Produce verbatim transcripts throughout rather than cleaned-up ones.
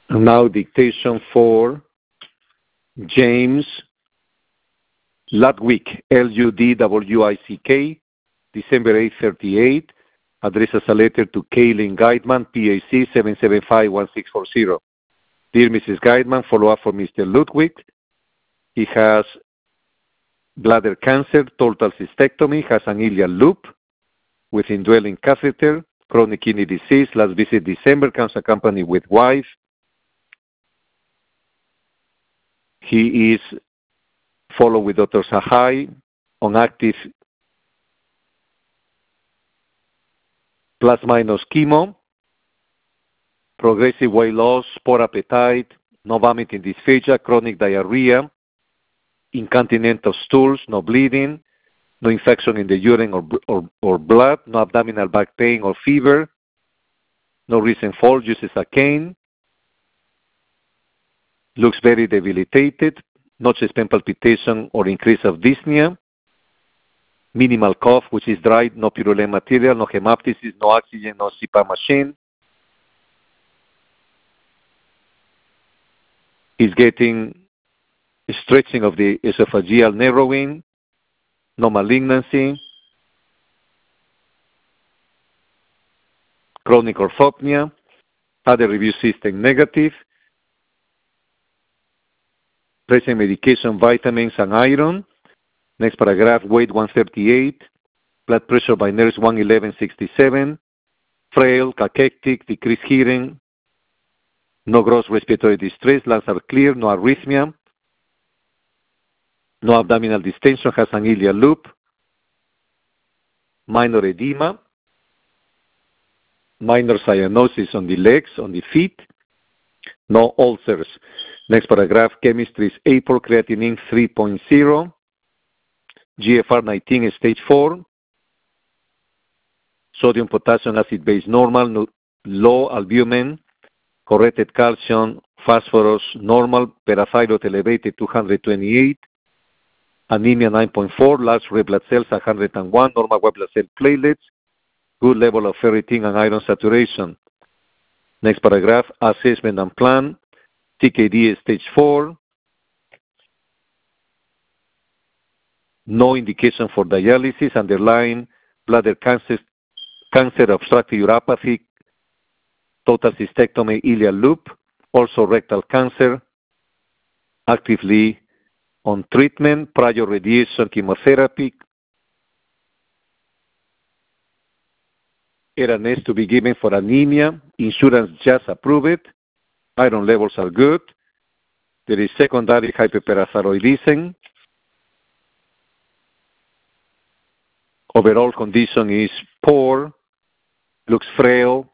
And now dictation for James Ludwig, L U D W I C K, December eighth, thirty-eight, addresses a letter to Kaylin Guidman, P A C seven seven five one six four zero. Dear Missus Guidman, follow up for Mister Ludwig. He has bladder cancer, total cystectomy, has an ileal loop with indwelling catheter, chronic kidney disease, last visit December, comes accompanied with wife. He is followed with Doctor Sahai on active plus minus chemo, progressive weight loss, poor appetite, no vomiting dysphagia, chronic diarrhea, incontinent stools, no bleeding, no infection in the urine or, or, or blood, no abdominal back pain or fever, no recent fall, uses a cane, looks very debilitated, no chest pain palpitation or increase of dyspnea, minimal cough, which is dry, no purulent material, no hemoptysis, no oxygen, no C PAP machine. He's getting stretching of the esophageal narrowing, no malignancy, chronic orthopnea, other review system negative, present medication, vitamins, and iron. Next paragraph, weight one thirty-eight, blood pressure by nurse one eleven sixty-seven, frail, cachectic, decreased hearing, no gross respiratory distress, lungs are clear, no arrhythmia, no abdominal distension, has an ileal loop, minor edema, minor cyanosis on the legs, on the feet, no ulcers. Next paragraph, chemistry is A P O R, creatinine three point zero, G F R nineteen stage four, sodium potassium acid base normal, no, low albumin, corrected calcium, phosphorus normal, parathyroid elevated two hundred twenty-eight, anemia nine point four, large red blood cells one hundred one, normal white blood cell platelets, good level of ferritin and iron saturation. Next paragraph, assessment and plan, C K D stage four, no indication for dialysis, underlying bladder cancer, cancer obstructive uropathy, total cystectomy, ileal loop, also rectal cancer, actively on treatment, prior radiation chemotherapy, R N S to be given for anemia, insurance just approved it, iron levels are good, there is secondary hyperparathyroidism, overall condition is poor, looks frail,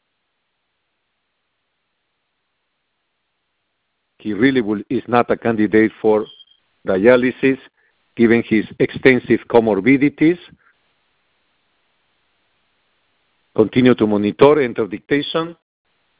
he really will, is not a candidate for dialysis given his extensive comorbidities. Continue to monitor, enter dictation.